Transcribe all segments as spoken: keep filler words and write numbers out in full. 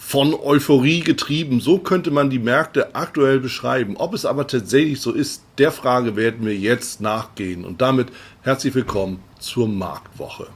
von Euphorie getrieben. So könnte man die Märkte aktuell beschreiben. Ob es aber tatsächlich so ist, der Frage werden wir jetzt nachgehen. Und damit herzlich willkommen zur Marktwoche.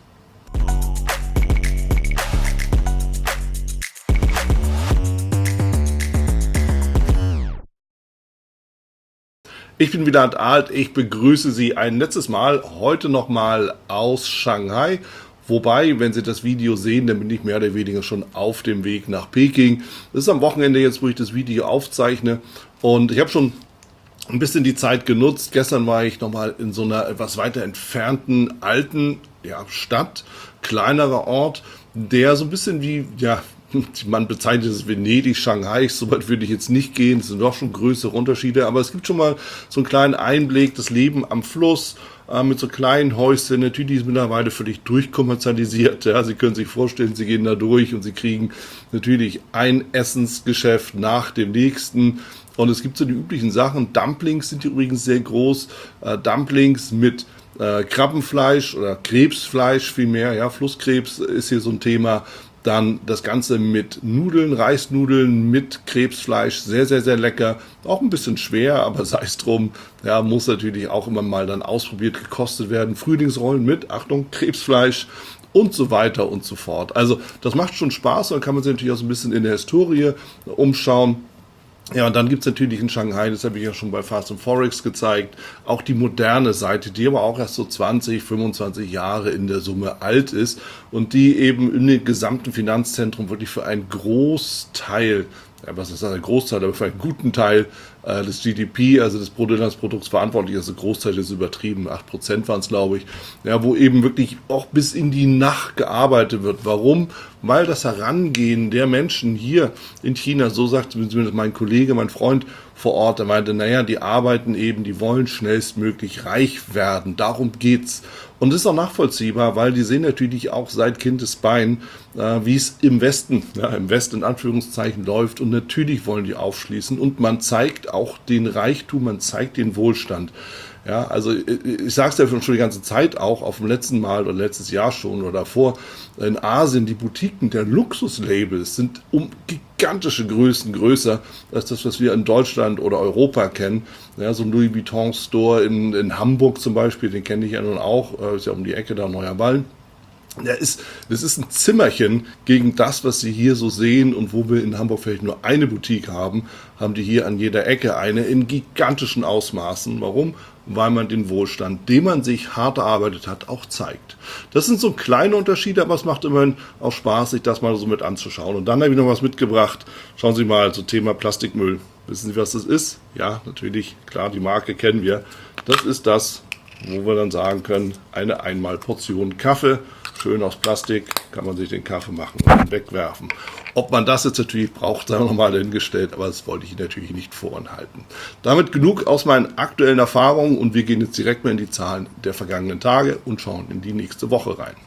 Ich bin Wieland Alt, ich begrüße Sie ein letztes Mal, heute nochmal aus Shanghai. Wobei, wenn Sie das Video sehen, dann bin ich mehr oder weniger schon auf dem Weg nach Peking. Das ist am Wochenende jetzt, wo ich das Video aufzeichne. Und ich habe schon ein bisschen die Zeit genutzt. Gestern war ich nochmal in so einer etwas weiter entfernten alten ja, Stadt, kleinerer Ort, der so ein bisschen wie, ja, man bezeichnet es Venedig, Shanghai, so weit würde ich jetzt nicht gehen, es sind doch schon größere Unterschiede, aber es gibt schon mal so einen kleinen Einblick, das Leben am Fluss, äh, mit so kleinen Häuschen, natürlich ist mittlerweile völlig durchkommerzialisiert, ja, Sie können sich vorstellen, Sie gehen da durch und Sie kriegen natürlich ein Essensgeschäft nach dem nächsten und es gibt so die üblichen Sachen, Dumplings sind hier übrigens sehr groß, äh, Dumplings mit äh, Krabbenfleisch oder Krebsfleisch vielmehr, ja, Flusskrebs ist hier so ein Thema. Dann das Ganze mit Nudeln, Reisnudeln mit Krebsfleisch, sehr, sehr, sehr lecker. Auch ein bisschen schwer, aber sei es drum. Ja, muss natürlich auch immer mal dann ausprobiert, gekostet werden. Frühlingsrollen mit, Achtung, Krebsfleisch und so weiter und so fort. Also das macht schon Spaß, dann kann man sich natürlich auch so ein bisschen in der Historie umschauen. Ja, und dann gibt es natürlich in Shanghai, das habe ich ja schon bei Fast and Forex gezeigt, auch die moderne Seite, die aber auch erst so zwanzig, fünfundzwanzig Jahre in der Summe alt ist und die eben in dem gesamten Finanzzentrum wirklich für einen Großteil, ja, was ist das, ein Großteil, aber für einen guten Teil äh, des G D P, also des Bruttoinlandsprodukts verantwortlich ist. Also Großteil ist übertrieben, acht Prozent waren es, glaube ich, ja, wo eben wirklich auch bis in die Nacht gearbeitet wird. Warum? Weil das Herangehen der Menschen hier in China, so sagt zumindest mein Kollege, mein Freund vor Ort, der meinte, naja, die arbeiten eben, die wollen schnellstmöglich reich werden, darum geht's. Und das ist auch nachvollziehbar, weil die sehen natürlich auch seit Kindesbein, äh, wie es im Westen, ja, im Westen in Anführungszeichen läuft und natürlich wollen die aufschließen und man zeigt auch den Reichtum, man zeigt den Wohlstand. Ja, also ich sage es ja schon die ganze Zeit auch, auf dem letzten Mal oder letztes Jahr schon oder davor, in Asien, die Boutiquen der Luxuslabels sind um gigantische Größen größer als das, was wir in Deutschland oder Europa kennen. Ja, so ein Louis Vuitton Store in, in Hamburg zum Beispiel, den kenne ich ja nun auch, ist ja um die Ecke da, Neuer Wall. Ja, ist, das ist ein Zimmerchen gegen das, was Sie hier so sehen und wo wir in Hamburg vielleicht nur eine Boutique haben, haben die hier an jeder Ecke eine in gigantischen Ausmaßen. Warum? Weil man den Wohlstand, den man sich hart erarbeitet hat, auch zeigt. Das sind so kleine Unterschiede, aber es macht immerhin auch Spaß, sich das mal so mit anzuschauen. Und dann habe ich noch was mitgebracht. Schauen Sie mal, zum Thema Plastikmüll. Wissen Sie, was das ist? Ja, natürlich, klar, die Marke kennen wir. Das ist das, wo wir dann sagen können, eine Einmalportion Kaffee. Schön aus Plastik, kann man sich den Kaffee machen und wegwerfen. Ob man das jetzt natürlich braucht, sei nochmal dahingestellt, aber das wollte ich Ihnen natürlich nicht vorenthalten. Damit genug aus meinen aktuellen Erfahrungen und wir gehen jetzt direkt mal in die Zahlen der vergangenen Tage und schauen in die nächste Woche rein.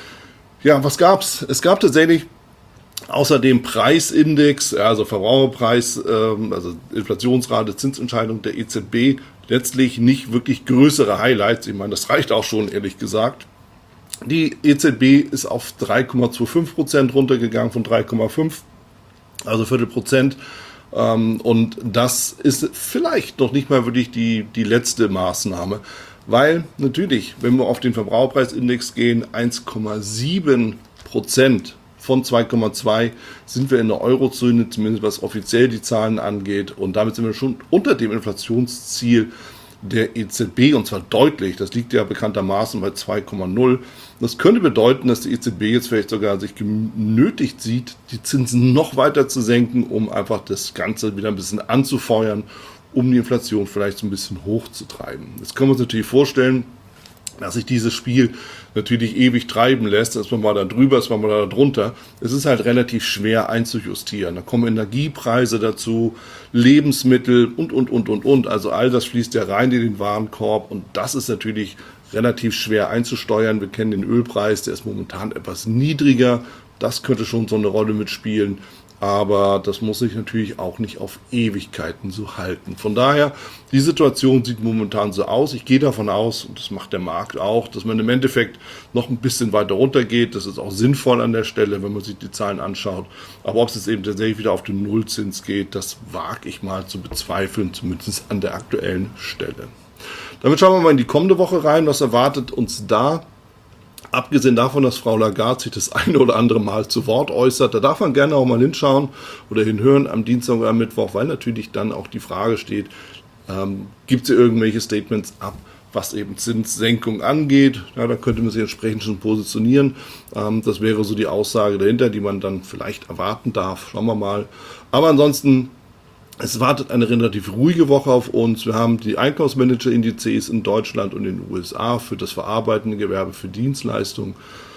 Ja, was gab's? Es gab tatsächlich außer dem Preisindex, also Verbraucherpreis, also Inflationsrate, Zinsentscheidung der E Z B, letztlich nicht wirklich größere Highlights. Ich meine, das reicht auch schon, ehrlich gesagt. Die E Z B ist auf drei Komma fünfundzwanzig Prozent runtergegangen von drei Komma fünf, also Viertel Prozent. Und das ist vielleicht noch nicht mal wirklich die, die letzte Maßnahme, weil natürlich, wenn wir auf den Verbraucherpreisindex gehen, eins Komma sieben Prozent von zwei Komma zwei sind wir in der Eurozone, zumindest was offiziell die Zahlen angeht. Und damit sind wir schon unter dem Inflationsziel der E Z B, und zwar deutlich. Das liegt ja bekanntermaßen bei zwei Komma null. Das könnte bedeuten, dass die E Z B jetzt vielleicht sogar sich genötigt sieht, die Zinsen noch weiter zu senken, um einfach das Ganze wieder ein bisschen anzufeuern, um die Inflation vielleicht so ein bisschen hochzutreiben. Jetzt können wir uns natürlich vorstellen, dass sich dieses Spiel natürlich ewig treiben lässt, dass man mal da drüber ist, man mal da drunter. Es ist halt relativ schwer einzujustieren. Da kommen Energiepreise dazu, Lebensmittel und, und, und, und, und. Also all das fließt ja rein in den Warenkorb und das ist natürlich relativ schwer einzusteuern. Wir kennen den Ölpreis, der ist momentan etwas niedriger, Das könnte schon so eine Rolle mitspielen. Aber das muss sich natürlich auch nicht auf Ewigkeiten so halten. Von daher, die Situation sieht momentan so aus. Ich gehe davon aus, und das macht der Markt auch, dass man im Endeffekt noch ein bisschen weiter runter geht. Das ist auch sinnvoll an der Stelle, wenn man sich die Zahlen anschaut. Aber ob es jetzt eben tatsächlich wieder auf den Nullzins geht, das wage ich mal zu bezweifeln, zumindest an der aktuellen Stelle. Damit schauen wir mal in die kommende Woche rein. Was erwartet uns da? Abgesehen davon, dass Frau Lagarde sich das eine oder andere Mal zu Wort äußert, da darf man gerne auch mal hinschauen oder hinhören am Dienstag oder am Mittwoch, weil natürlich dann auch die Frage steht, ähm, gibt es irgendwelche Statements ab, was eben Zinssenkung angeht. Ja, da könnte man sich entsprechend schon positionieren. Ähm, das wäre so die Aussage dahinter, die man dann vielleicht erwarten darf. Schauen wir mal. Aber ansonsten, es wartet eine relativ ruhige Woche auf uns. Wir haben die Einkaufsmanager-Indizes in Deutschland und in den U S A für das verarbeitende Gewerbe, für Dienstleistungen.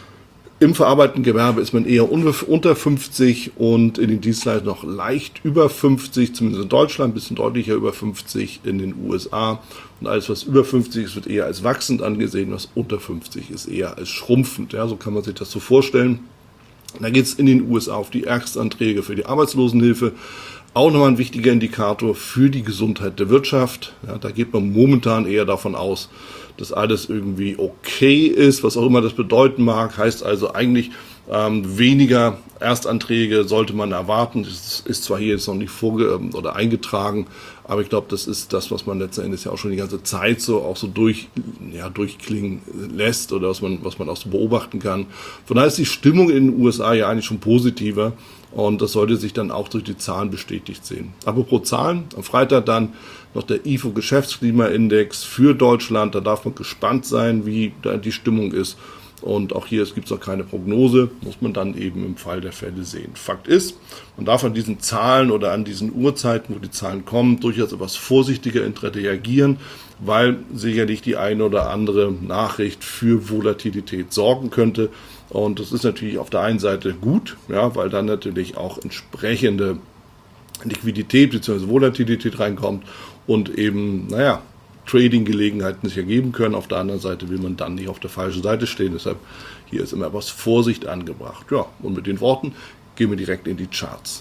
Im verarbeitenden Gewerbe ist man eher unter fünfzig und in den Dienstleistungen noch leicht über fünfzig, zumindest in Deutschland, ein bisschen deutlicher über fünfzig in den U S A. Und alles, was über fünfzig ist, wird eher als wachsend angesehen, was unter fünfzig ist, eher als schrumpfend. Ja, so kann man sich das so vorstellen. Da geht es in den U S A auf die Erstanträge für die Arbeitslosenhilfe. Auch nochmal ein wichtiger Indikator für die Gesundheit der Wirtschaft. Ja, da geht man momentan eher davon aus, dass alles irgendwie okay ist, was auch immer das bedeuten mag. Heißt also eigentlich ähm, weniger Erstanträge sollte man erwarten. Das ist zwar hier jetzt noch nicht vorge oder eingetragen, aber ich glaube, das ist das, was man letzten Endes ja auch schon die ganze Zeit so auch so durch, ja, durchklingen lässt oder was man, was man auch so beobachten kann. Von daher ist die Stimmung in den U S A ja eigentlich schon positiver. Und das sollte sich dann auch durch die Zahlen bestätigt sehen. Apropos Zahlen, am Freitag dann noch der I F O-Geschäftsklimaindex für Deutschland. Da darf man gespannt sein, wie da die Stimmung ist. Und auch hier gibt es noch keine Prognose, muss man dann eben im Fall der Fälle sehen. Fakt ist, man darf an diesen Zahlen oder an diesen Uhrzeiten, wo die Zahlen kommen, durchaus etwas vorsichtiger reagieren, weil sicherlich die eine oder andere Nachricht für Volatilität sorgen könnte. Und das ist natürlich auf der einen Seite gut, ja, weil dann natürlich auch entsprechende Liquidität bzw. Volatilität reinkommt und eben, naja, Trading-Gelegenheiten sich ergeben können. Auf der anderen Seite will man dann nicht auf der falschen Seite stehen. Deshalb hier ist immer etwas Vorsicht angebracht. Ja, und mit den Worten gehen wir direkt in die Charts.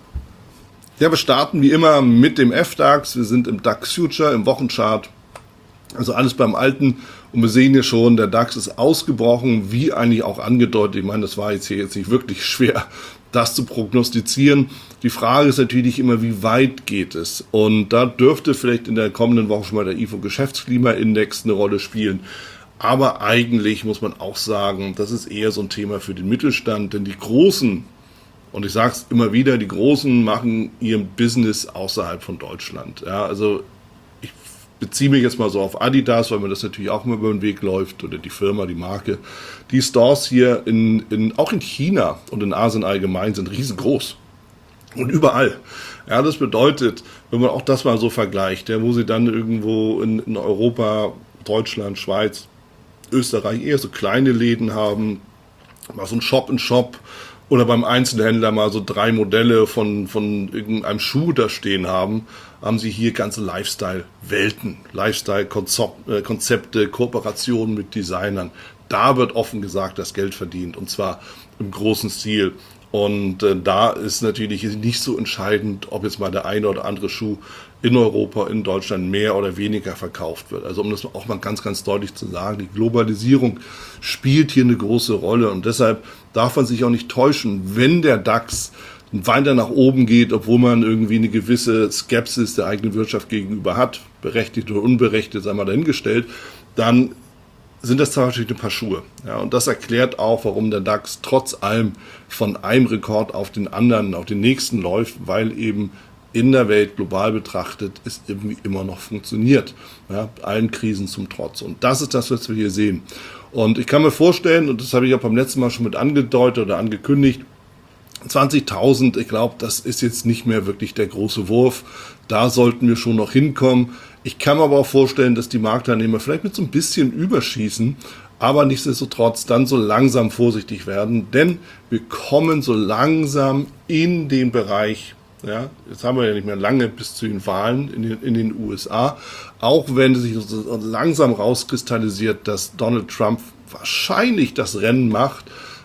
Ja, wir starten wie immer mit dem F DAX. Wir sind im DAX Future, im Wochenchart. Also alles beim Alten. Und wir sehen hier schon, der DAX ist ausgebrochen, wie eigentlich auch angedeutet. Ich meine, das war jetzt hier jetzt nicht wirklich schwer, das zu prognostizieren. Die Frage ist natürlich immer, wie weit geht es? Und da dürfte vielleicht in der kommenden Woche schon mal der I F O-Geschäftsklimaindex eine Rolle spielen. Aber eigentlich muss man auch sagen, das ist eher so ein Thema für den Mittelstand, denn die Großen, und ich sage es immer wieder, die Großen machen ihr Business außerhalb von Deutschland. Ja, also ich beziehe mich jetzt mal so auf Adidas, weil mir das natürlich auch immer über den Weg läuft, oder die Firma, die Marke. Die Stores hier, in, in, auch in China und in Asien allgemein, sind riesengroß. Und überall. Ja, das bedeutet, wenn man auch das mal so vergleicht, ja, wo sie dann irgendwo in, in Europa, Deutschland, Schweiz, Österreich eher so kleine Läden haben, mal so ein Shop-in-Shop oder beim Einzelhändler mal so drei Modelle von, von irgendeinem Schuh da stehen haben, haben sie hier ganze Lifestyle-Welten, Lifestyle-Konzepte, Kooperationen mit Designern. Da wird offen gesagt das Geld verdient, und zwar im großen Stil. Und äh, da ist natürlich nicht so entscheidend, ob jetzt mal der eine oder andere Schuh in Europa, in Deutschland mehr oder weniger verkauft wird. Also um das auch mal ganz, ganz deutlich zu sagen, die Globalisierung spielt hier eine große Rolle. Und deshalb darf man sich auch nicht täuschen, wenn der DAX weiter nach oben geht, obwohl man irgendwie eine gewisse Skepsis der eigenen Wirtschaft gegenüber hat, berechtigt oder unberechtigt, sei mal dahingestellt, dann sind das tatsächlich ein paar Schuhe. Ja, und das erklärt auch, warum der DAX trotz allem von einem Rekord auf den anderen, auf den nächsten läuft, weil eben in der Welt global betrachtet es irgendwie immer noch funktioniert. Ja, allen Krisen zum Trotz. Und das ist das, was wir hier sehen. Und ich kann mir vorstellen, und das habe ich auch beim letzten Mal schon mit angedeutet oder angekündigt, zwanzigtausend, ich glaube, das ist jetzt nicht mehr wirklich der große Wurf. Da sollten wir schon noch hinkommen. Ich kann mir aber auch vorstellen, dass die Marktteilnehmer vielleicht mit so ein bisschen überschießen, aber nichtsdestotrotz dann so langsam vorsichtig werden, denn wir kommen so langsam in den Bereich, ja, jetzt haben wir ja nicht mehr lange bis zu den Wahlen in den, in den U S A, auch wenn sich so langsam rauskristallisiert, dass Donald Trump wahrscheinlich das Rennen macht,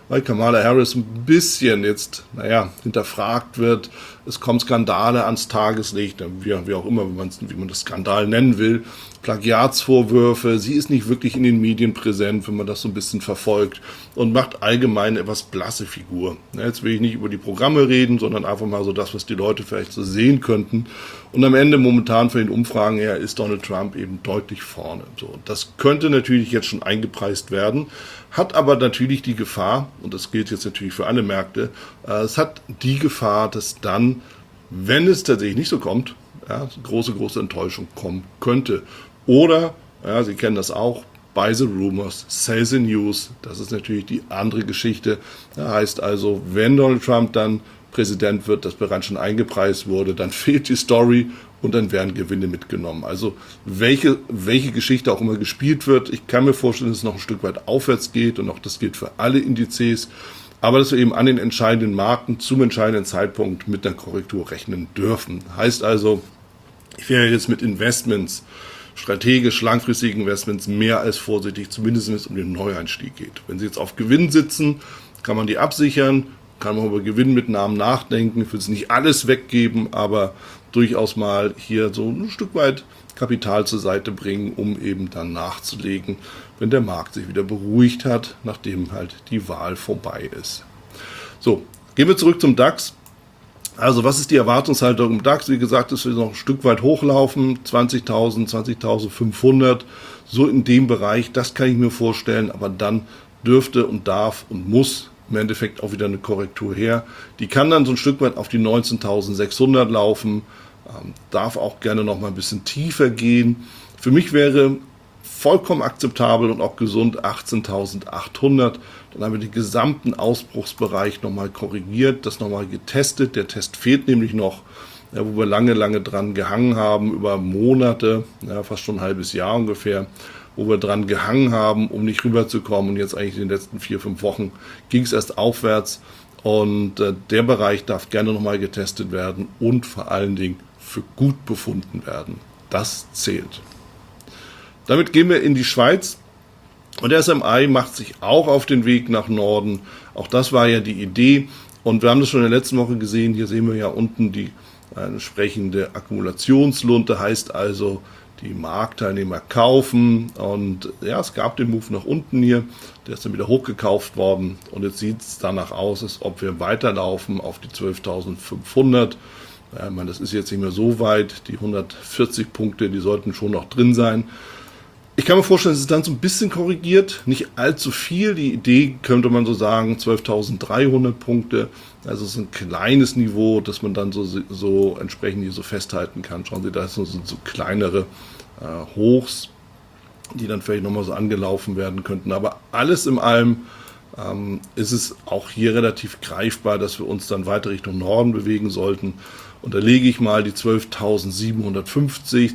weil Kamala Harris ein bisschen jetzt, naja, hinterfragt wird. Es kommen Skandale ans Tageslicht, wie, wie auch immer, wie man das Skandal nennen will. Plagiatsvorwürfe, sie ist nicht wirklich in den Medien präsent, wenn man das so ein bisschen verfolgt, und macht allgemein eine etwas blasse Figur. Jetzt will ich nicht über die Programme reden, sondern einfach mal so das, was die Leute vielleicht so sehen könnten. Und am Ende momentan von den Umfragen her ist Donald Trump eben deutlich vorne. So, das könnte natürlich jetzt schon eingepreist werden, hat aber natürlich die Gefahr, und das gilt jetzt natürlich für alle Märkte, äh, es hat die Gefahr, dass dann, wenn es tatsächlich nicht so kommt, ja, große, große Enttäuschung kommen könnte. Oder, ja, Sie kennen das auch, buy the rumors, sell the news. Das ist natürlich die andere Geschichte. Das heißt also, wenn Donald Trump dann Präsident wird, das bereits schon eingepreist wurde, dann fehlt die Story und dann werden Gewinne mitgenommen. Also welche, welche Geschichte auch immer gespielt wird, ich kann mir vorstellen, dass es noch ein Stück weit aufwärts geht, und auch das gilt für alle Indizes, aber dass wir eben an den entscheidenden Marken zum entscheidenden Zeitpunkt mit der Korrektur rechnen dürfen. Heißt also, ich wäre jetzt mit Investments, strategisch langfristigen Investments, mehr als vorsichtig, zumindest wenn es um den Neueinstieg geht. Wenn Sie jetzt auf Gewinn sitzen, kann man die absichern, kann man über Gewinnmitnahmen nachdenken. Ich will es nicht alles weggeben, aber durchaus mal hier so ein Stück weit Kapital zur Seite bringen, um eben dann nachzulegen, wenn der Markt sich wieder beruhigt hat, nachdem halt die Wahl vorbei ist. So, gehen wir zurück zum DAX. Also was ist die Erwartungshaltung im DAX? Wie gesagt, es wird noch ein Stück weit hochlaufen, zwanzigtausend, zwanzigtausendfünfhundert, so in dem Bereich, das kann ich mir vorstellen, aber dann dürfte und darf und muss im Endeffekt auch wieder eine Korrektur her. Die kann dann so ein Stück weit auf die neunzehntausendsechshundert laufen, ähm, darf auch gerne noch mal ein bisschen tiefer gehen. Für mich wäre vollkommen akzeptabel und auch gesund achtzehntausendachthundert. Dann haben wir den gesamten Ausbruchsbereich nochmal korrigiert, das nochmal getestet. Der Test fehlt nämlich noch, ja, wo wir lange, lange dran gehangen haben, über Monate, ja, fast schon ein halbes Jahr ungefähr, wo wir dran gehangen haben, um nicht rüberzukommen. Und jetzt eigentlich in den letzten vier, fünf Wochen ging es erst aufwärts. Und äh, der Bereich darf gerne nochmal getestet werden und vor allen Dingen für gut befunden werden. Das zählt. Damit gehen wir in die Schweiz. Und der S M I macht sich auch auf den Weg nach Norden. Auch das war ja die Idee. Und wir haben das schon in der letzten Woche gesehen. Hier sehen wir ja unten die entsprechende Akkumulationslunte. Heißt also, die Marktteilnehmer kaufen. Und ja, es gab den Move nach unten hier. Der ist dann wieder hochgekauft worden. Und jetzt sieht es danach aus, als ob wir weiterlaufen auf die zwölftausendfünfhundert. Ja, ich meine, das ist jetzt nicht mehr so weit. Die hundertvierzig Punkte, die sollten schon noch drin sein. Ich kann mir vorstellen, dass es dann so ein bisschen korrigiert, nicht allzu viel. Die Idee könnte man so sagen, zwölftausenddreihundert Punkte. Also es ist ein kleines Niveau, das man dann so, so entsprechend hier so festhalten kann. Schauen Sie, da sind so, so kleinere äh, Hochs, die dann vielleicht nochmal so angelaufen werden könnten. Aber alles in allem ähm, ist es auch hier relativ greifbar, dass wir uns dann weiter Richtung Norden bewegen sollten. Und da lege ich mal die zwölftausendsiebenhundertfünfzig,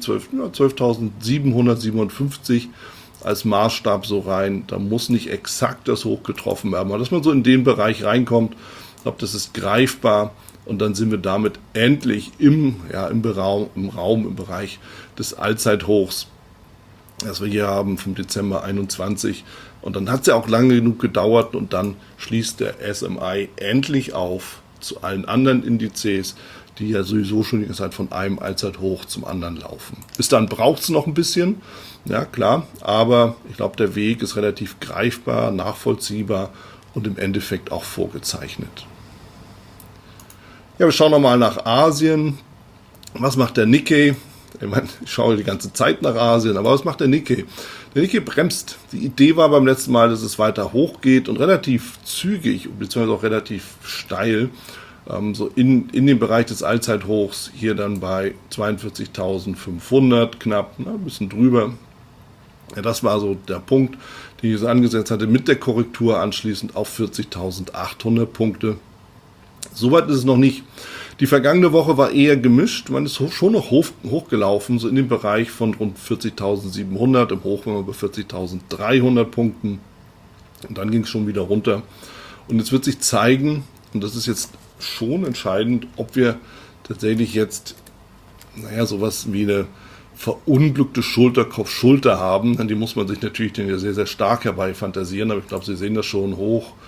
zwölftausendsiebenhundertsiebenundfünfzig als Maßstab so rein. Da muss nicht exakt das Hoch getroffen werden, aber dass man so in den Bereich reinkommt, ich glaube, das ist greifbar. Und dann sind wir damit endlich im, ja, im, Raum, im Raum, im Bereich des Allzeithochs, das wir hier haben vom Dezember einundzwanzig. Und dann hat es ja auch lange genug gedauert und dann schließt der S M I endlich auf zu allen anderen Indizes, die ja sowieso schon die ganze Zeit von einem Allzeithoch zum anderen laufen. Bis dann braucht es noch ein bisschen, ja klar, aber ich glaube, der Weg ist relativ greifbar, nachvollziehbar und im Endeffekt auch vorgezeichnet. Ja, wir schauen nochmal nach Asien. Was macht der Nikkei? Ich meine, ich schaue die ganze Zeit nach Asien, aber was macht der Nikkei? Der Nikkei bremst. Die Idee war beim letzten Mal, dass es weiter hochgeht und relativ zügig, beziehungsweise auch relativ steil, ähm, so in, in dem Bereich des Allzeithochs, hier dann bei zweiundvierzigtausendfünfhundert knapp, na, ein bisschen drüber. Ja, das war so der Punkt, den ich so angesetzt hatte, mit der Korrektur anschließend auf vierzigtausendachthundert Punkte. Soweit ist es noch nicht. Die vergangene Woche war eher gemischt. Man ist schon noch hoch, hochgelaufen, so in dem Bereich von rund vierzigtausendsiebenhundert. Im Hoch waren wir bei vierzigtausenddreihundert Punkten. Und dann ging es schon wieder runter. Und jetzt wird sich zeigen, und das ist jetzt schon entscheidend, ob wir tatsächlich jetzt, naja, sowas wie eine verunglückte Schulter-Kopf-Schulter haben. Die muss man sich natürlich dann ja sehr, sehr stark herbeifantasieren. Aber ich glaube, Sie sehen das schon hoch.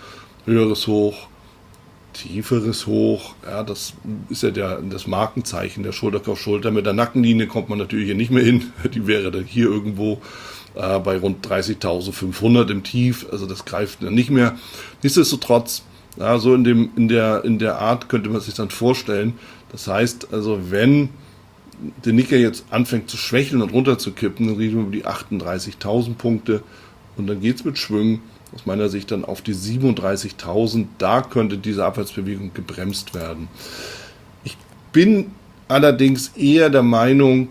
höheres Hoch, tieferes Hoch, ja, das ist ja der, das Markenzeichen der Schulter auf Schulter. Mit der Nackenlinie kommt man natürlich hier nicht mehr hin, die wäre dann hier irgendwo äh, bei rund dreißigtausendfünfhundert im Tief, also das greift dann nicht mehr. Nichtsdestotrotz, ja, so in, dem, in, der, in der Art könnte man sich dann vorstellen, das heißt, also wenn der Nikkei jetzt anfängt zu schwächeln und runterzukippen, dann reden wir über die achtunddreißigtausend Punkte und dann geht es mit Schwüngen aus meiner Sicht dann auf die siebenunddreißigtausend. Da könnte diese Abwärtsbewegung gebremst werden. Ich bin allerdings eher der Meinung,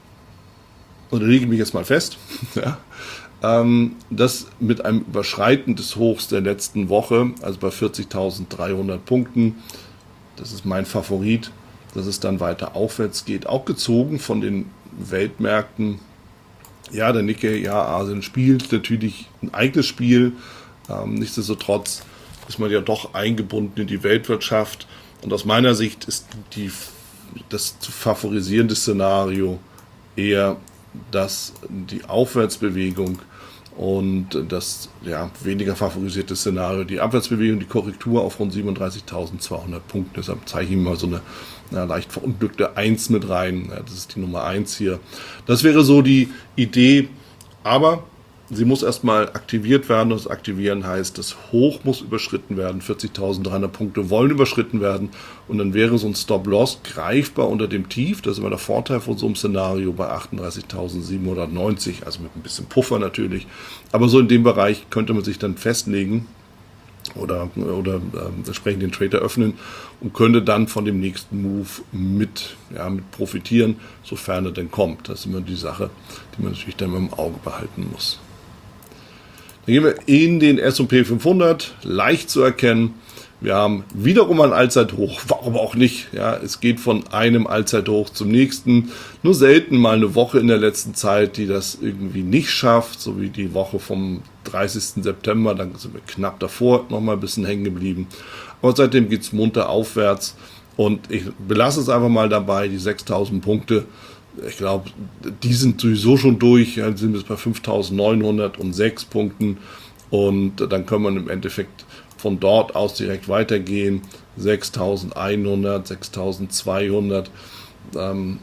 oder lege mich jetzt mal fest, ja, ähm, dass mit einem Überschreiten des Hochs der letzten Woche, also bei vierzigtausenddreihundert Punkten, das ist mein Favorit, dass es dann weiter aufwärts geht, auch gezogen von den Weltmärkten. Ja, der Nikkei, ja, Asien spielt natürlich ein eigenes Spiel. Ähm, nichtsdestotrotz ist man ja doch eingebunden in die Weltwirtschaft. Und aus meiner Sicht ist die, das zu favorisierende Szenario eher dass die Aufwärtsbewegung und das ja, weniger favorisierte Szenario, die Abwärtsbewegung, die Korrektur auf rund siebenunddreißigtausendzweihundert Punkte. Deshalb zeige ich mal so eine, eine leicht verunglückte eins mit rein. Ja, das ist die Nummer eins hier. Das wäre so die Idee, aber sie muss erstmal aktiviert werden. Das Aktivieren heißt, das Hoch muss überschritten werden. vierzigtausenddreihundert Punkte wollen überschritten werden. Und dann wäre so ein Stop-Loss greifbar unter dem Tief. Das ist immer der Vorteil von so einem Szenario bei achtunddreißigtausendsiebenhundertneunzig. Also mit ein bisschen Puffer natürlich. Aber so in dem Bereich könnte man sich dann festlegen oder, oder äh, entsprechend den Trade eröffnen und könnte dann von dem nächsten Move mit, ja, mit profitieren, sofern er denn kommt. Das ist immer die Sache, die man natürlich dann im Auge behalten muss. Dann gehen wir in den S und P fünfhundert, leicht zu erkennen. Wir haben wiederum ein Allzeithoch, warum auch nicht? Ja, es geht von einem Allzeithoch zum nächsten. Nur selten mal eine Woche in der letzten Zeit, die das irgendwie nicht schafft, so wie die Woche vom dreißigsten September, dann sind wir knapp davor nochmal ein bisschen hängen geblieben. Aber seitdem geht es munter aufwärts und ich belasse es einfach mal dabei, die sechstausend Punkte. Ich glaube, die sind sowieso schon durch, ja, sind jetzt bei fünftausendneunhundertsechs Punkten und dann kann man im Endeffekt von dort aus direkt weitergehen, sechstausendeinhundert, sechstausendzweihundert. Ähm,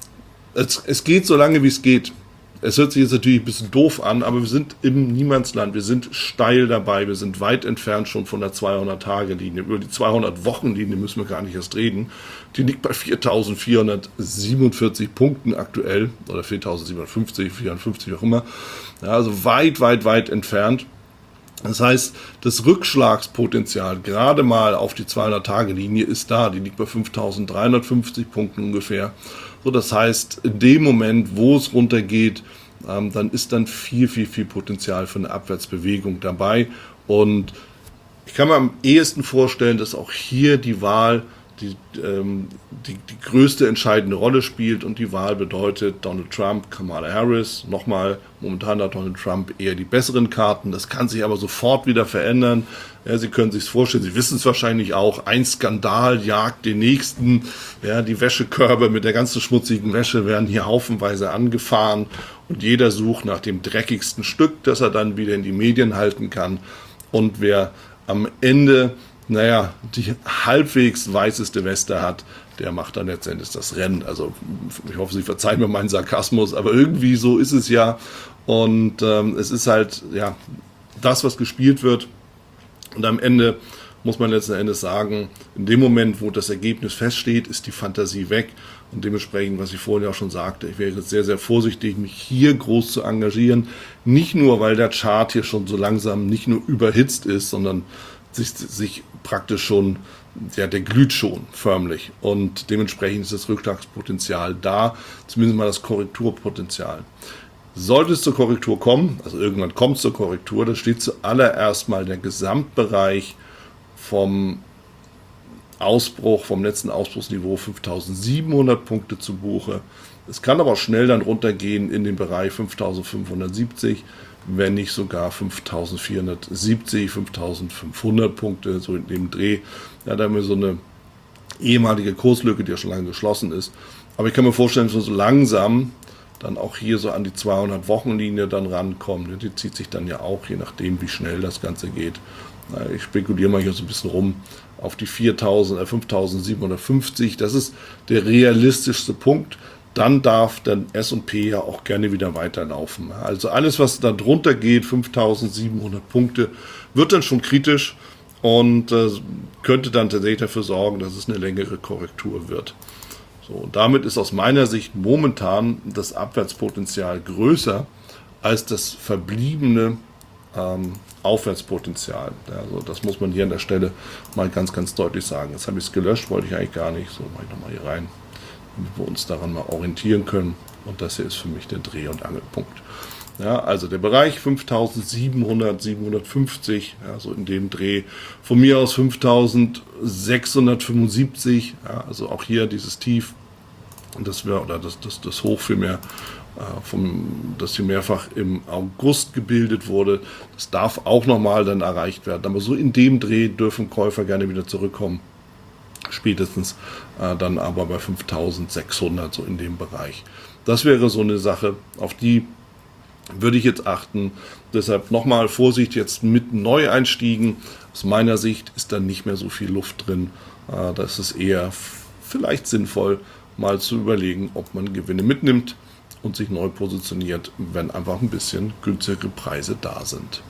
es, es geht so lange, wie es geht. Es hört sich jetzt natürlich ein bisschen doof an, aber wir sind im Niemandsland, wir sind steil dabei, wir sind weit entfernt schon von der zweihundert-Tage-Linie. Über die zweihundert-Wochen-Linie müssen wir gar nicht erst reden. Die liegt bei viertausendvierhundertsiebenundvierzig Punkten aktuell, oder viertausendsiebenhundertfünfzig, vierundfünfzig, auch immer. Ja, also weit, weit, weit entfernt. Das heißt, das Rückschlagspotenzial gerade mal auf die zweihundert-Tage-Linie ist da. Die liegt bei fünftausenddreihundertfünfzig Punkten ungefähr. So, das heißt, in dem Moment, wo es runtergeht, ähm, dann ist dann viel, viel, viel Potenzial für eine Abwärtsbewegung dabei. Und ich kann mir am ehesten vorstellen, dass auch hier die Wahl die, ähm, die, die größte entscheidende Rolle spielt. Und die Wahl bedeutet Donald Trump, Kamala Harris. Nochmal, momentan hat Donald Trump eher die besseren Karten. Das kann sich aber sofort wieder verändern. Ja, Sie können sich vorstellen, Sie wissen es wahrscheinlich auch, ein Skandal jagt den nächsten. Ja, die Wäschekörbe mit der ganzen schmutzigen Wäsche werden hier haufenweise angefahren und jeder sucht nach dem dreckigsten Stück, das er dann wieder in die Medien halten kann. Und wer am Ende, naja, die halbwegs weißeste Weste hat, der macht dann letztendlich das Rennen. Also ich hoffe, Sie verzeihen mir meinen Sarkasmus, aber irgendwie so ist es ja. Und ähm, es ist halt, ja, das, was gespielt wird. Und am Ende muss man letzten Endes sagen, in dem Moment, wo das Ergebnis feststeht, ist die Fantasie weg. Und dementsprechend, was ich vorhin ja auch schon sagte, ich wäre jetzt sehr, sehr vorsichtig, mich hier groß zu engagieren. Nicht nur, weil der Chart hier schon so langsam nicht nur überhitzt ist, sondern sich, sich praktisch schon, ja, der glüht schon förmlich. Und dementsprechend ist das Rückschlagspotenzial da, zumindest mal das Korrekturpotenzial. Sollte es zur Korrektur kommen, also irgendwann kommt es zur Korrektur, dann steht zuallererst mal der Gesamtbereich vom Ausbruch, vom letzten Ausbruchsniveau fünftausendsiebenhundert Punkte zu Buche. Es kann aber schnell dann runtergehen in den Bereich fünftausendfünfhundertsiebzig, wenn nicht sogar fünftausendvierhundertsiebzig, fünftausendfünfhundert Punkte, so in dem Dreh. Ja, da haben wir so eine ehemalige Kurslücke, die ja schon lange geschlossen ist. Aber ich kann mir vorstellen, dass wir so langsam dann auch hier so an die zweihundert-Wochen-Linie dann rankommen. Die zieht sich dann ja auch, je nachdem, wie schnell das Ganze geht, Ich spekuliere mal hier so ein bisschen rum auf die viertausend, äh, fünftausendsiebenhundertfünfzig. Das ist der realistischste Punkt. Dann darf der S und P ja auch gerne wieder weiterlaufen. Also alles, was da drunter geht, fünftausendsiebenhundert Punkte, wird dann schon kritisch und äh, könnte dann tatsächlich dafür sorgen, dass es eine längere Korrektur wird. So, und damit ist aus meiner Sicht momentan das Abwärtspotenzial größer als das verbliebene ähm, Aufwärtspotenzial. Also das muss man hier an der Stelle mal ganz, ganz deutlich sagen. Jetzt habe ich es gelöscht, wollte ich eigentlich gar nicht. So, mache ich nochmal hier rein, damit wir uns daran mal orientieren können. Und das hier ist für mich der Dreh- und Angelpunkt. Ja, also der Bereich fünftausendsiebenhundert, siebenhundertfünfzig, ja, so in dem Dreh. Von mir aus fünftausendsechshundertfünfundsiebzig, ja, also auch hier dieses Tief, das wir, oder das, das, das Hoch vielmehr, äh, vom, das hier mehrfach im August gebildet wurde. Das darf auch nochmal dann erreicht werden. Aber so in dem Dreh dürfen Käufer gerne wieder zurückkommen. Spätestens äh, dann aber bei fünftausendsechshundert, so in dem Bereich. Das wäre so eine Sache, auf die würde ich jetzt achten. Deshalb nochmal Vorsicht jetzt mit Neueinstiegen. Aus meiner Sicht ist da nicht mehr so viel Luft drin. Äh, da ist es eher vielleicht sinnvoll, mal zu überlegen, ob man Gewinne mitnimmt und sich neu positioniert, wenn einfach ein bisschen günstigere Preise da sind.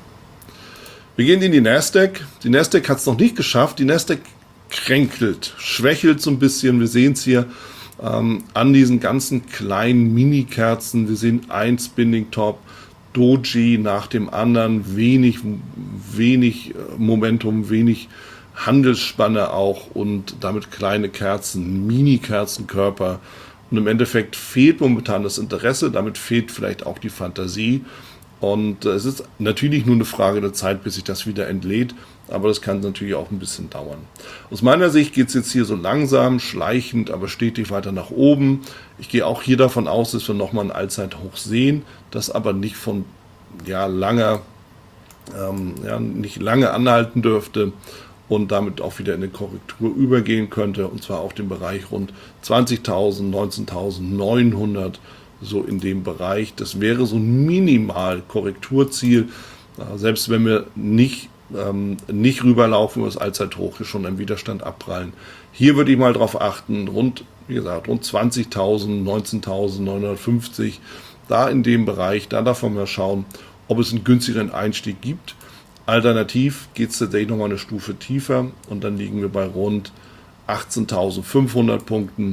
Wir gehen in die Nasdaq. Die Nasdaq hat es noch nicht geschafft. Die Nasdaq kränkelt, schwächelt so ein bisschen. Wir sehen es hier ähm, an diesen ganzen kleinen Mini-Kerzen. Wir sehen ein Spinning Top, Doji nach dem anderen, wenig, wenig Momentum, wenig Handelsspanne auch und damit kleine Kerzen, Mini-Kerzenkörper. Und im Endeffekt fehlt momentan das Interesse, damit fehlt vielleicht auch die Fantasie. Und es ist natürlich nur eine Frage der Zeit, bis sich das wieder entlädt, aber das kann natürlich auch ein bisschen dauern. Aus meiner Sicht geht es jetzt hier so langsam, schleichend, aber stetig weiter nach oben. Ich gehe auch hier davon aus, dass wir nochmal ein Allzeithoch sehen, das aber nicht von ja, langer, ähm, ja, nicht lange anhalten dürfte und damit auch wieder in eine Korrektur übergehen könnte, und zwar auf den Bereich rund zwanzigtausend, neunzehntausendneunhundert, so in dem Bereich. Das wäre so ein minimal Korrekturziel, selbst wenn wir nicht, ähm, nicht rüberlaufen, über das Allzeithoch schon ein Widerstand abprallen. Hier würde ich mal darauf achten, rund, wie gesagt, rund zwanzigtausend, neunzehntausendneunhundertfünfzig, da in dem Bereich, da darf man mal schauen, ob es einen günstigeren Einstieg gibt. Alternativ geht es tatsächlich nochmal eine Stufe tiefer und dann liegen wir bei rund achtzehntausendfünfhundert Punkten.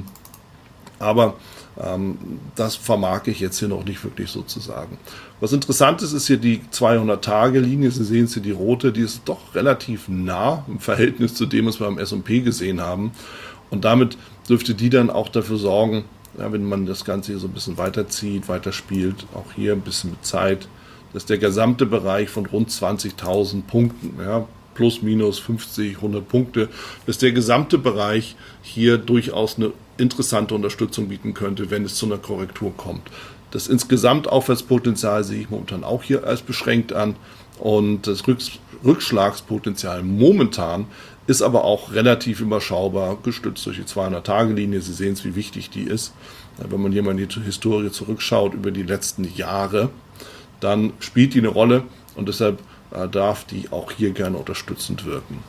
Aber ähm, das vermag ich jetzt hier noch nicht wirklich so zu sagen. Was interessant ist, ist hier die zweihundert-Tage-Linie. Sie sehen es hier, die rote, die ist doch relativ nah im Verhältnis zu dem, was wir am S und P gesehen haben. Und damit dürfte die dann auch dafür sorgen, ja, wenn man das Ganze hier so ein bisschen weiterzieht, weiterspielt, auch hier ein bisschen mit Zeit, dass der gesamte Bereich von rund zwanzigtausend Punkten, ja, plus minus fünfzig, hundert Punkte, dass der gesamte Bereich hier durchaus eine interessante Unterstützung bieten könnte, wenn es zu einer Korrektur kommt. Das insgesamt Aufwärtspotenzial sehe ich momentan auch hier als beschränkt an und das Rückschlagspotenzial momentan ist aber auch relativ überschaubar, gestützt durch die zweihundert-Tage-Linie. Sie sehen es, wie wichtig die ist. Wenn man hier mal in die Historie zurückschaut über die letzten Jahre, dann spielt die eine Rolle und deshalb äh, darf die auch hier gerne unterstützend wirken.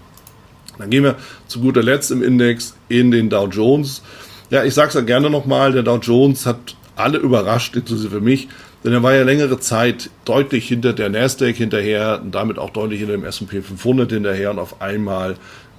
Dann gehen wir zu guter Letzt im Index in den Dow Jones. Ja, ich sage es ja gerne nochmal, der Dow Jones hat alle überrascht, inklusive mich, denn er war ja längere Zeit deutlich hinter der Nasdaq hinterher und damit auch deutlich hinter dem S und P fünfhundert hinterher und auf einmal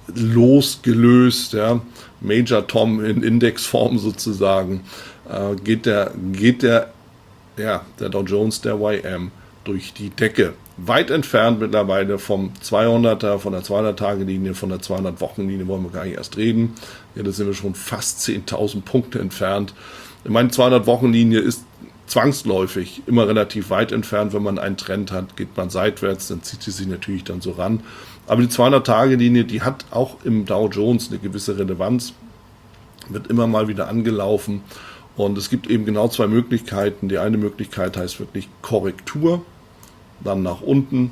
losgelöst, ja, Major Tom in Indexform sozusagen, äh, geht der, geht der Ja, der Dow Jones, der Y M, durch die Decke. Weit entfernt mittlerweile vom zweihunderter, von der zweihundert-Tage-Linie, von der zweihundert-Wochen-Linie wollen wir gar nicht erst reden. Ja, da sind wir schon fast zehntausend Punkte entfernt. Ich meine, zweihundert-Wochen-Linie ist zwangsläufig immer relativ weit entfernt. Wenn man einen Trend hat, geht man seitwärts, dann zieht sie sich natürlich dann so ran. Aber die zweihundert-Tage-Linie, die hat auch im Dow Jones eine gewisse Relevanz, wird immer mal wieder angelaufen. Und es gibt eben genau zwei Möglichkeiten. Die eine Möglichkeit heißt wirklich Korrektur, dann nach unten,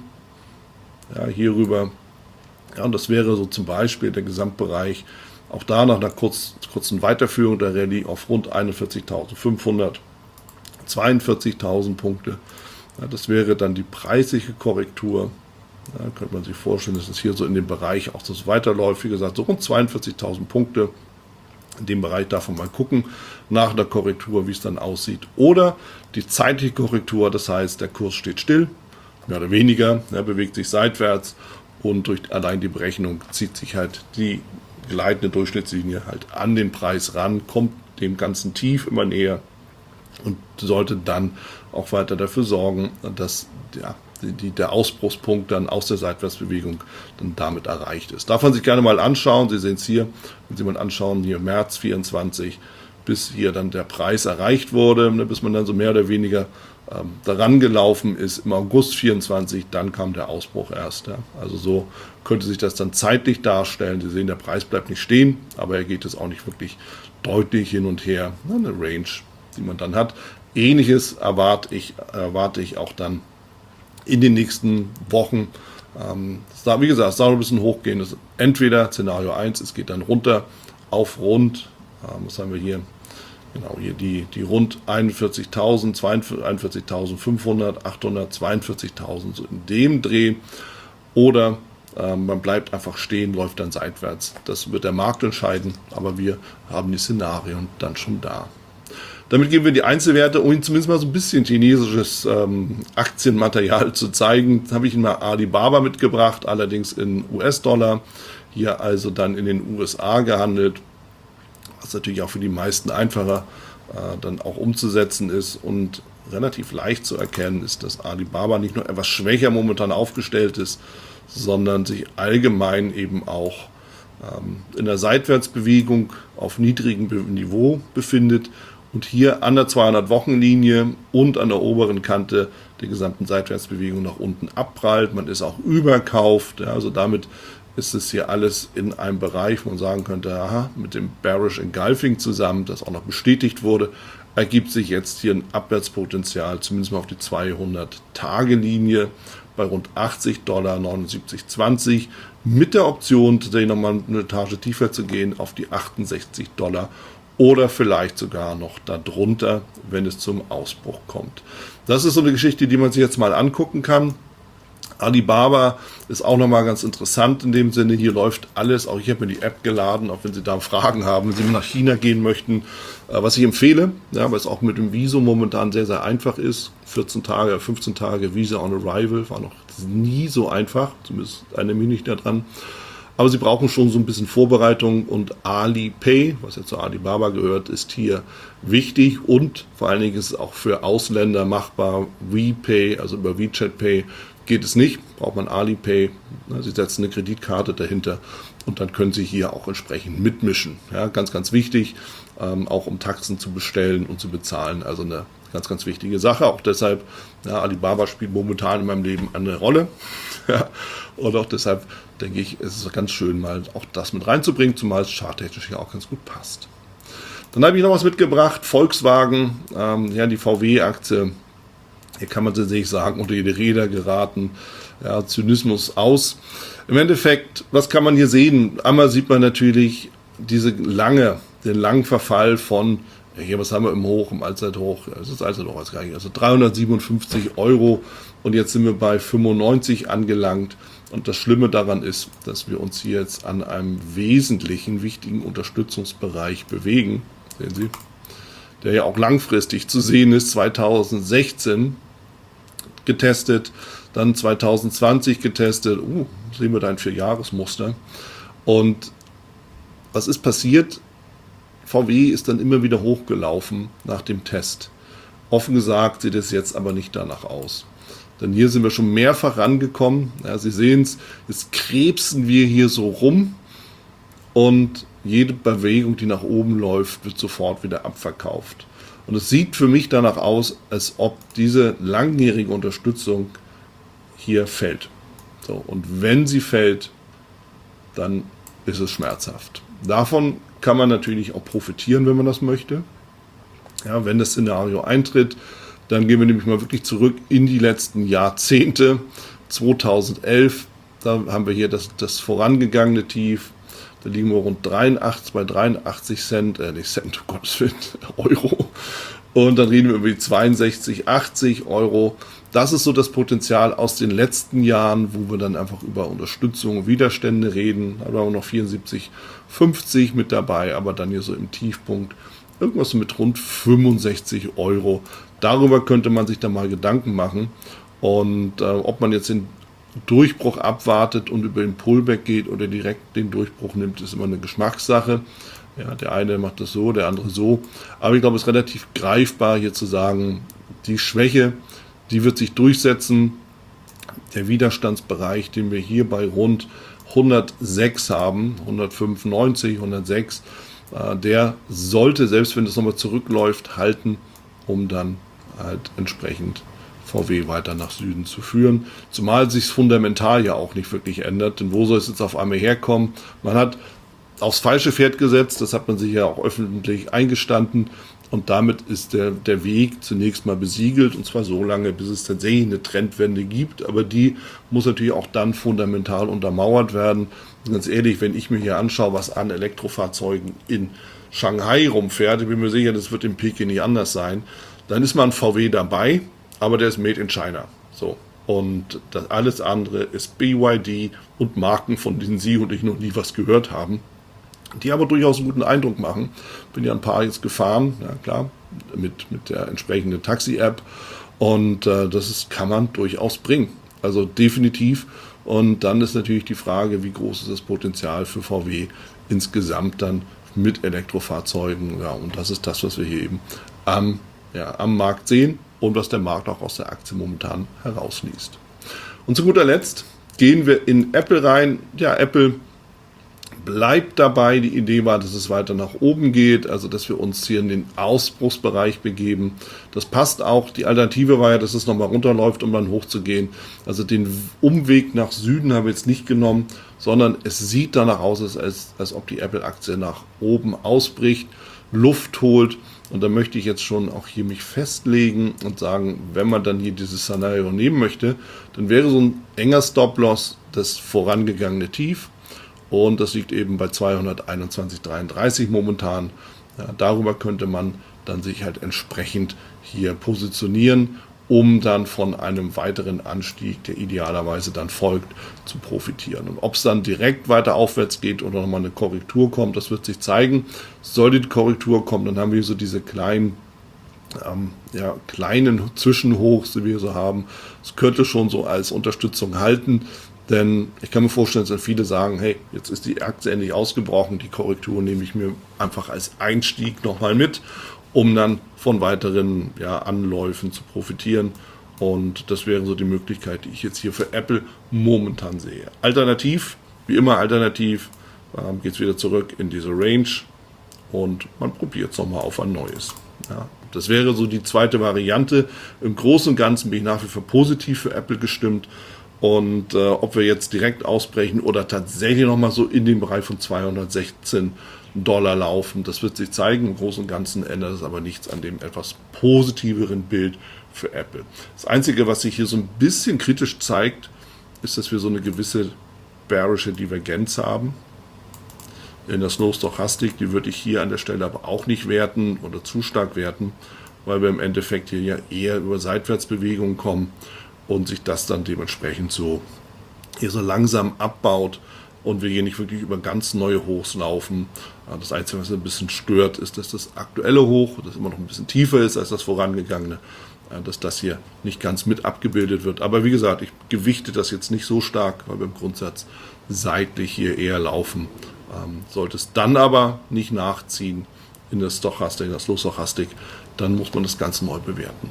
ja, hier rüber. Ja, und das wäre so zum Beispiel der Gesamtbereich, auch da nach einer kurz, kurzen Weiterführung der Rallye auf rund einundvierzigtausendfünfhundert, zweiundvierzigtausend Punkte. Ja, das wäre dann die preisliche Korrektur. Ja, könnte man sich vorstellen, dass es hier so in dem Bereich auch so weiterläuft. Wie gesagt, so rund zweiundvierzigtausend Punkte. In dem Bereich darf man mal gucken, nach der Korrektur, wie es dann aussieht. Oder die zeitliche Korrektur, das heißt, der Kurs steht still, mehr oder weniger, er bewegt sich seitwärts und durch allein die Berechnung zieht sich halt die gleitende Durchschnittslinie halt an den Preis ran, kommt dem ganzen Tief immer näher und sollte dann auch weiter dafür sorgen, dass ja, die, der Ausbruchspunkt dann aus der Seitwärtsbewegung dann damit erreicht ist. Darf man sich gerne mal anschauen. Sie sehen es hier, wenn Sie mal anschauen, hier März vierundzwanzig, bis hier dann der Preis erreicht wurde, bis man dann so mehr oder weniger ähm, daran gelaufen ist im August vierundzwanzig, dann kam der Ausbruch erst. Ja. Also so könnte sich das dann zeitlich darstellen. Sie sehen, der Preis bleibt nicht stehen, aber er geht jetzt auch nicht wirklich deutlich hin und her. Eine Range, die man dann hat. Ähnliches erwarte ich, erwarte ich auch dann in den nächsten Wochen. Ähm, wie gesagt, es soll ein bisschen hochgehen. Das entweder Szenario eins, es geht dann runter auf rund, ähm, was haben wir hier? Genau, hier die, die rund einundvierzigtausend, einundvierzigtausendfünfhundert, achthundert, zweiundvierzigtausend, so in dem Dreh. Oder ähm, man bleibt einfach stehen, läuft dann seitwärts. Das wird der Markt entscheiden, aber wir haben die Szenarien dann schon da. Damit geben wir die Einzelwerte, um Ihnen zumindest mal so ein bisschen chinesisches ähm, Aktienmaterial zu zeigen. Da habe ich Ihnen mal Alibaba mitgebracht, allerdings in U S-Dollar. Hier also dann in den U S A gehandelt, was natürlich auch für die meisten einfacher äh, dann auch umzusetzen ist. Und relativ leicht zu erkennen ist, dass Alibaba nicht nur etwas schwächer momentan aufgestellt ist, sondern sich allgemein eben auch ähm, in der Seitwärtsbewegung auf niedrigem Niveau befindet. Und hier an der zweihundert-Wochen-Linie und an der oberen Kante der gesamten Seitwärtsbewegung nach unten abprallt. Man ist auch überkauft. Ja, also damit ist es hier alles in einem Bereich, wo man sagen könnte, aha, mit dem Bearish Engulfing zusammen, das auch noch bestätigt wurde, ergibt sich jetzt hier ein Abwärtspotenzial, zumindest mal auf die zweihundert-Tage-Linie bei rund achtzig Dollar, neunundsiebzig zwanzig, mit der Option, tatsächlich nochmal eine Etage tiefer zu gehen auf die achtundsechzig Dollar. Oder vielleicht sogar noch darunter, wenn es zum Ausbruch kommt. Das ist so eine Geschichte, die man sich jetzt mal angucken kann. Alibaba ist auch nochmal ganz interessant in dem Sinne. Hier läuft alles. Auch ich habe mir die App geladen, auch wenn Sie da Fragen haben, wenn Sie nach China gehen möchten. Was ich empfehle, ja, weil es auch mit dem Visum momentan sehr, sehr einfach ist. vierzehn Tage, fünfzehn Tage Visa on Arrival war noch nie so einfach. Zumindest eine Minute da dran. Aber Sie brauchen schon so ein bisschen Vorbereitung und Alipay, was ja zu Alibaba gehört, ist hier wichtig und vor allen Dingen ist es auch für Ausländer machbar. WePay, also über WeChat Pay geht es nicht, braucht man Alipay. Sie setzen eine Kreditkarte dahinter und dann können Sie hier auch entsprechend mitmischen. Ja, ganz, ganz wichtig, ähm, auch um Taxen zu bestellen und zu bezahlen. Also eine ganz, ganz wichtige Sache. Auch deshalb, ja, Alibaba spielt momentan in meinem Leben eine Rolle. Ja, und auch deshalb denke ich, es ist ganz schön, mal auch das mit reinzubringen, zumal es charttechnisch ja auch ganz gut passt. Dann habe ich noch was mitgebracht, Volkswagen, ähm, ja, die V W-Aktie. Hier kann man tatsächlich sagen, unter jede Räder geraten, ja, Zynismus aus. Im Endeffekt, was kann man hier sehen? Einmal sieht man natürlich diese lange, den langen Verfall von, ja, hier, was haben wir im Hoch, im Allzeithoch, ja, das ist Allzeithoch, weiß gar nicht, also dreihundertsiebenundfünfzig Euro und jetzt sind wir bei fünfundneunzig angelangt. Und das Schlimme daran ist, dass wir uns hier jetzt an einem wesentlichen, wichtigen Unterstützungsbereich bewegen, sehen Sie, der ja auch langfristig zu sehen ist, zweitausendsechzehn getestet, dann zweitausendzwanzig getestet, uh, sehen wir da ein Vierjahresmuster. Und was ist passiert? V W ist dann immer wieder hochgelaufen nach dem Test. Offen gesagt sieht es jetzt aber nicht danach aus. Denn hier sind wir schon mehrfach rangekommen. Ja, Sie sehen es, jetzt krebsen wir hier so rum und jede Bewegung, die nach oben läuft, wird sofort wieder abverkauft. Und es sieht für mich danach aus, als ob diese langjährige Unterstützung hier fällt. So, und wenn sie fällt, dann ist es schmerzhaft. Davon kann man natürlich auch profitieren, wenn man das möchte. Ja, wenn das Szenario eintritt, dann gehen wir nämlich mal wirklich zurück in die letzten Jahrzehnte. zweitausendelf, da haben wir hier das, das vorangegangene Tief. Da liegen wir rund dreiundachtzig, bei dreiundachtzig Cent, äh nicht Cent, um Gottes Willen, Euro. Und dann reden wir über die zweiundsechzig, achtzig Euro. Das ist so das Potenzial aus den letzten Jahren, wo wir dann einfach über Unterstützung und Widerstände reden. Da haben wir noch vierundsiebzig fünfzig mit dabei, aber dann hier so im Tiefpunkt irgendwas mit rund fünfundsechzig Euro. Darüber könnte man sich dann mal Gedanken machen. Und äh, ob man jetzt den Durchbruch abwartet und über den Pullback geht oder direkt den Durchbruch nimmt, ist immer eine Geschmackssache. Ja, der eine macht das so, der andere so. Aber ich glaube, es ist relativ greifbar hier zu sagen, die Schwäche, die wird sich durchsetzen. Der Widerstandsbereich, den wir hier bei rund hundertsechs haben, hundertfünfundneunzig, hundertsechs, äh, der sollte, selbst wenn es nochmal zurückläuft, halten, um dann halt entsprechend V W weiter nach Süden zu führen. Zumal sich es fundamental ja auch nicht wirklich ändert. Denn wo soll es jetzt auf einmal herkommen? Man hat aufs falsche Pferd gesetzt, das hat man sich ja auch öffentlich eingestanden. Und damit ist der, der Weg zunächst mal besiegelt. Und zwar so lange, bis es tatsächlich eine Trendwende gibt. Aber die muss natürlich auch dann fundamental untermauert werden. Und ganz ehrlich, wenn ich mir hier anschaue, was an Elektrofahrzeugen in Shanghai rumfährt, ich bin mir sicher, das wird in Peking nicht anders sein, dann ist man V W dabei. Aber der ist made in China. So. Und das alles andere ist B Y D und Marken, von denen Sie und ich noch nie was gehört haben, die aber durchaus einen guten Eindruck machen. Bin ja ein paar jetzt gefahren, ja klar, mit, mit der entsprechenden Taxi-App. Und äh, das ist, kann man durchaus bringen. Also definitiv. Und dann ist natürlich die Frage, wie groß ist das Potenzial für V W insgesamt dann mit Elektrofahrzeugen. Ja, und das ist das, was wir hier eben am, ja, am Markt sehen. Und was der Markt auch aus der Aktie momentan herausliest. Und zu guter Letzt gehen wir in Apple rein. Ja, Apple bleibt dabei. Die Idee war, dass es weiter nach oben geht, also dass wir uns hier in den Ausbruchsbereich begeben. Das passt auch. Die Alternative war ja, dass es nochmal runterläuft, um dann hochzugehen. Also den Umweg nach Süden haben wir jetzt nicht genommen, sondern es sieht danach aus, als, als ob die Apple-Aktie nach oben ausbricht, Luft holt. Und da möchte ich jetzt schon auch hier mich festlegen und sagen, wenn man dann hier dieses Szenario nehmen möchte, dann wäre so ein enger Stop-Loss das vorangegangene Tief. Und das liegt eben bei zweihunderteinundzwanzig Komma dreiunddreißig momentan. Ja, darüber könnte man dann sich halt entsprechend hier positionieren, um dann von einem weiteren Anstieg, der idealerweise dann folgt, zu profitieren. Und ob es dann direkt weiter aufwärts geht oder nochmal eine Korrektur kommt, das wird sich zeigen. Sollte die Korrektur kommen, dann haben wir so diese kleinen, ähm, ja, kleinen Zwischenhochs, die wir so haben. Es könnte schon so als Unterstützung halten, denn ich kann mir vorstellen, dass viele sagen, hey, jetzt ist die Aktie endlich ausgebrochen, die Korrektur nehme ich mir einfach als Einstieg nochmal mit, um dann von weiteren ja, Anläufen zu profitieren. Und das wäre so die Möglichkeit, die ich jetzt hier für Apple momentan sehe. Alternativ, wie immer alternativ, ähm, geht es wieder zurück in diese Range und man probiert es nochmal auf ein neues. Ja, das wäre so die zweite Variante. Im Großen und Ganzen bin ich nach wie vor positiv für Apple gestimmt. Und äh, ob wir jetzt direkt ausbrechen oder tatsächlich nochmal so in den Bereich von zweihundertsechzehn Dollar laufen, das wird sich zeigen. Im Großen und Ganzen ändert es aber nichts an dem etwas positiveren Bild für Apple. Das Einzige, was sich hier so ein bisschen kritisch zeigt, ist, dass wir so eine gewisse bearische Divergenz haben. In der Slow Stochastik, die würde ich hier an der Stelle aber auch nicht werten oder zu stark werten, weil wir im Endeffekt hier ja eher über Seitwärtsbewegungen kommen und sich das dann dementsprechend so hier so langsam abbaut und wir hier nicht wirklich über ganz neue Hochs laufen. Das Einzige, was ein bisschen stört, ist, dass das aktuelle Hoch, das immer noch ein bisschen tiefer ist als das vorangegangene, dass das hier nicht ganz mit abgebildet wird. Aber wie gesagt, ich gewichte das jetzt nicht so stark, weil wir im Grundsatz seitlich hier eher laufen. Sollte es dann aber nicht nachziehen in der Stochastik, in der Slow-Stochastik, dann muss man das Ganze neu bewerten.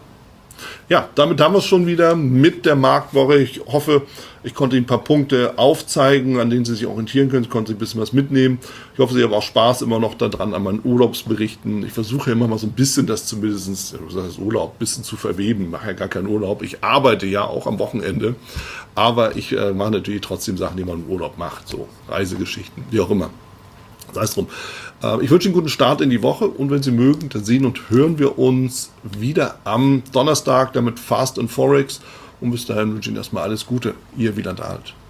Ja, damit haben wir es schon wieder mit der Marktwoche. Ich hoffe, ich konnte Ihnen ein paar Punkte aufzeigen, an denen Sie sich orientieren können. Ich konnte Sie ein bisschen was mitnehmen. Ich hoffe, Sie haben auch Spaß immer noch daran an meinen Urlaubsberichten. Ich versuche ja immer mal so ein bisschen das zumindest, das Urlaub, ein bisschen zu verweben. Ich mache ja gar keinen Urlaub. Ich arbeite ja auch am Wochenende. Aber ich äh, mache natürlich trotzdem Sachen, die man im Urlaub macht. So Reisegeschichten, wie auch immer. Sei es drum. Ich wünsche Ihnen einen guten Start in die Woche und wenn Sie mögen, dann sehen und hören wir uns wieder am Donnerstag, damit Fast and Forex. Und bis dahin wünsche ich Ihnen erstmal alles Gute. Ihr Wieland Alt.